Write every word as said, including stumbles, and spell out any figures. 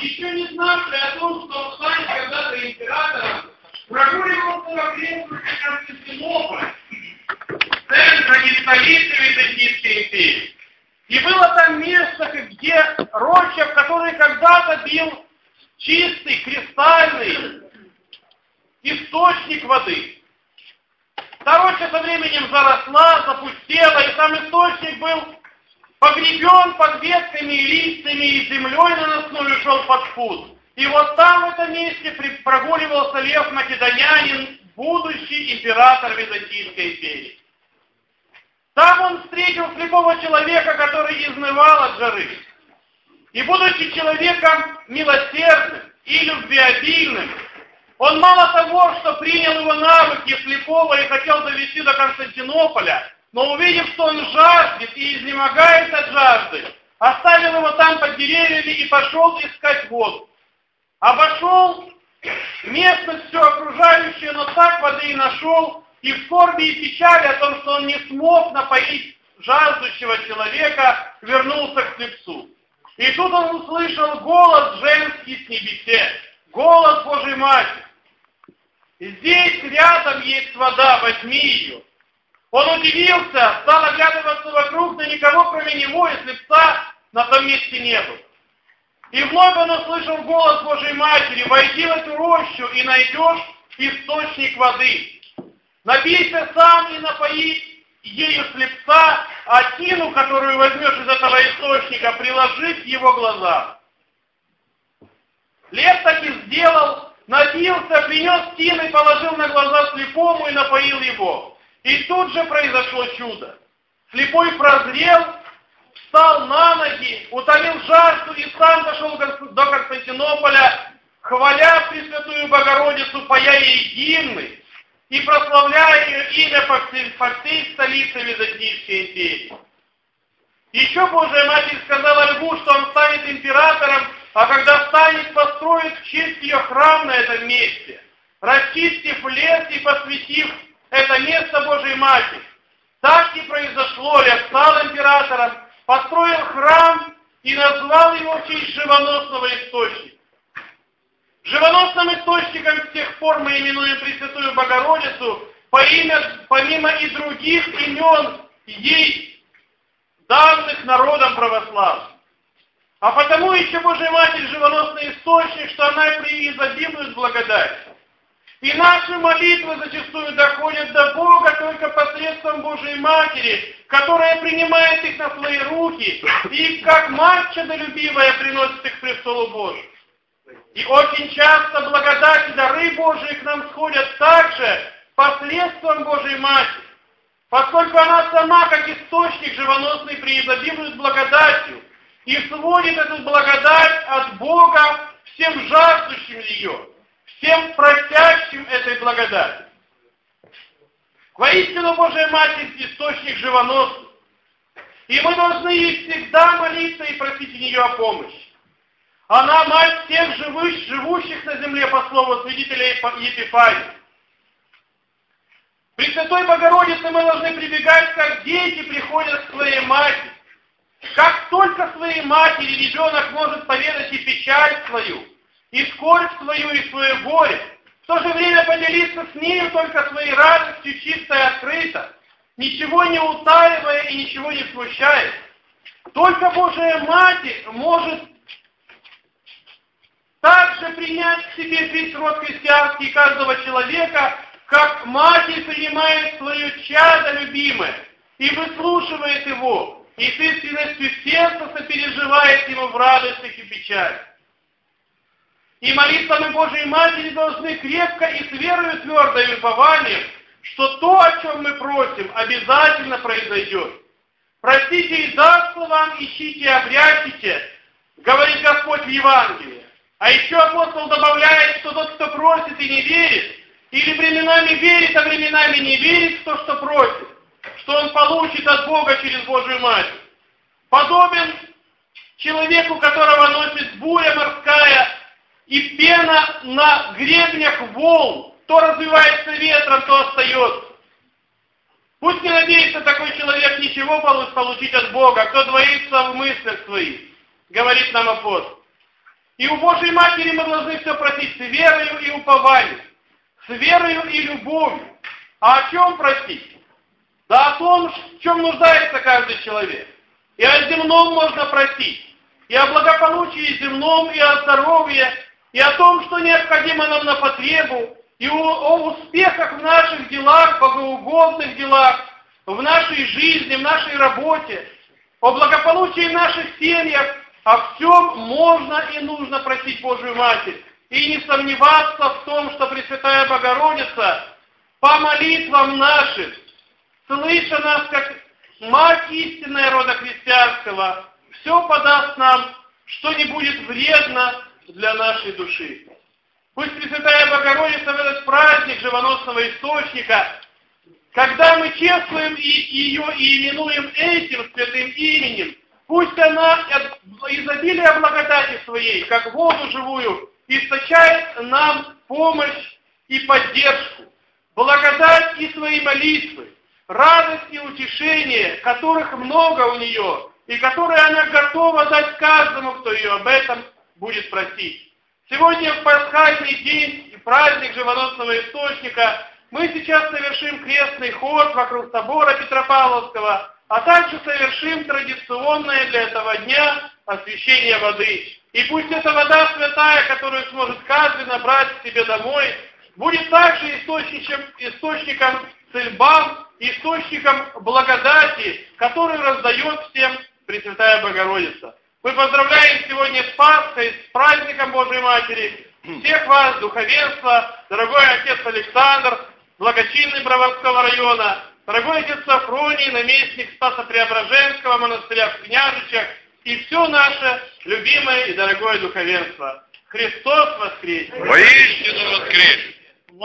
еще не знавший о том, что он станет когда-то императором, прогуливался в окрестностях Константинополя, центра и столицы Византийской империи. И было там место, где роща, в которой когда-то бил чистый, кристальный источник воды. Та роща со временем заросла, запустела, и сам источник был погребен под ветками и листьями, и землей наносной ушел под спуск. И вот там, в этом месте, прогуливался Лев Македонянин, будущий император Византийской империи. Там он встретил слепого человека, который изнывал от жары. И, будучи человеком милосердным и любвеобильным, он мало того, что принял его навыки слепого и хотел довести до Константинополя, но увидев, что он жаждет и изнемогает от жажды, оставил его там под деревьями и пошел искать воду. Обошел местность все окружающее, но так воды и нашел, и в скорби и печали о том, что он не смог напоить жаждущего человека, вернулся к слепцу. И тут он услышал голос женский с небесе, голос Божьей Матери. Здесь рядом есть вода, возьми ее. Он удивился, стал оглядываться вокруг, но никого кроме него и слепца на том месте не было. И вновь он услышал голос Божьей Матери: войди в эту рощу и найдешь источник воды. Напейся сам и напои ею слепца, а тину, которую возьмешь из этого источника, приложи к его глазам. Лев так и сделал, напился, принес тину и положил на глаза слепому и напоил его. И тут же произошло чудо. Слепой прозрел, встал на ноги, утолил жажду и сам дошел до Константинополя, хваля Пресвятую Богородицу, поя ей гимны и прославляя ее имя по всей, по всей столице Византийской империи. Еще Божья Матерь сказала Льву, что он станет императором, а когда станет, построить в честь ее храм на этом месте, расчистив лес и посвятив это место Божьей Матери. Так и произошло. Лев стал императором, построил храм и назвал его в честь живоносного источника. Живоносным источником с тех пор мы именуем Пресвятую Богородицу, по имя, помимо и других имен ей данных народом православным. А потому еще Божья Матерь живоносный источник, что она преизобилует благодать. И наши молитвы зачастую доходят до Бога только посредством Божьей Матери, которая принимает их на свои руки и, как мать чадолюбивая, приносит их к престолу Божию. И очень часто благодать и дары Божии к нам сходят также посредством Божьей Матери, поскольку она сама, как источник живоносный, преизобилует благодатью и сводит эту благодать от Бога всем жаждущим ее, всем просящим этой благодати. Воистину Божья Матерь – источник живоносный, и мы должны ей всегда молиться и просить у нее о помощи. Она мать всех живых, живущих на земле, по слову свидетеля Епифания. Пресвятой Богородице мы должны прибегать, как дети приходят к своей матери. Как только своей матери ребенок может поведать и печаль свою, и скорбь свою, и свое горе, в то же время поделиться с нею только своей радостью чисто и открыто, ничего не утаивая и ничего не смущая. Только Божия Матерь может также принять к себе весь род христианский каждого человека, как Матерь принимает свое чадо любимое и выслушивает его, и с искренностью сердца сопереживает ему в радостях и печали. И молиться мы Божьей Матери должны крепко и с верою твердо и упованием, что то, о чем мы просим, обязательно произойдет. Просите и дастся вам, ищите и обрящите, говорит Господь в Евангелии. А еще апостол добавляет, что тот, кто просит и не верит, или временами верит, а временами не верит в то, что просит, что он получит от Бога через Божию Матерь, подобен человеку, которого носит буря морская и пена на гребнях волн, то развивается ветром, то остается. Пусть не надеется такой человек ничего получить от Бога, кто двоится в мыслях своих, говорит нам апостол. И у Божьей Матери мы должны все просить с верою и упованием, с верою и любовью. А о чем просить? Да о том, в чем нуждается каждый человек. И о земном можно просить, и о благополучии земном, и о здоровье, и о том, что необходимо нам на потребу, и о, о успехах в наших делах, богоугодных делах, в нашей жизни, в нашей работе, о благополучии в наших семьях. О всем можно и нужно просить Божию Матерь. И не сомневаться в том, что Пресвятая Богородица по молитвам нашим, слыша нас как Мать истинная рода христианского, все подаст нам, что не будет вредно для нашей души. Пусть Пресвятая Богородица в этот праздник живоносного источника, когда мы чествуем ее и именуем этим святым именем, пусть она от изобилия благодати своей, как воду живую, источает нам помощь и поддержку, благодать и свои молитвы, радость и утешение, которых много у нее, и которые она готова дать каждому, кто ее об этом будет просить. Сегодня в пасхальный день и праздник живоносного источника мы сейчас совершим крестный ход вокруг собора Петропавловского, а также совершим традиционное для этого дня освящение воды. И пусть эта вода святая, которую сможет каждый набрать к себе домой, будет также источником, источником цельбам, источником благодати, который раздает всем Пресвятая Богородица. Мы поздравляем сегодня с Пасхой, с праздником Божьей Матери, всех вас, духовенство, дорогой отец Александр, благочинный Броварского района, дорогой отец Сафроний, наместник Спасо-Преображенского монастыря в Княжичах, и все наше любимое и дорогое духовенство. Христос воскресе! Воистину воскресе!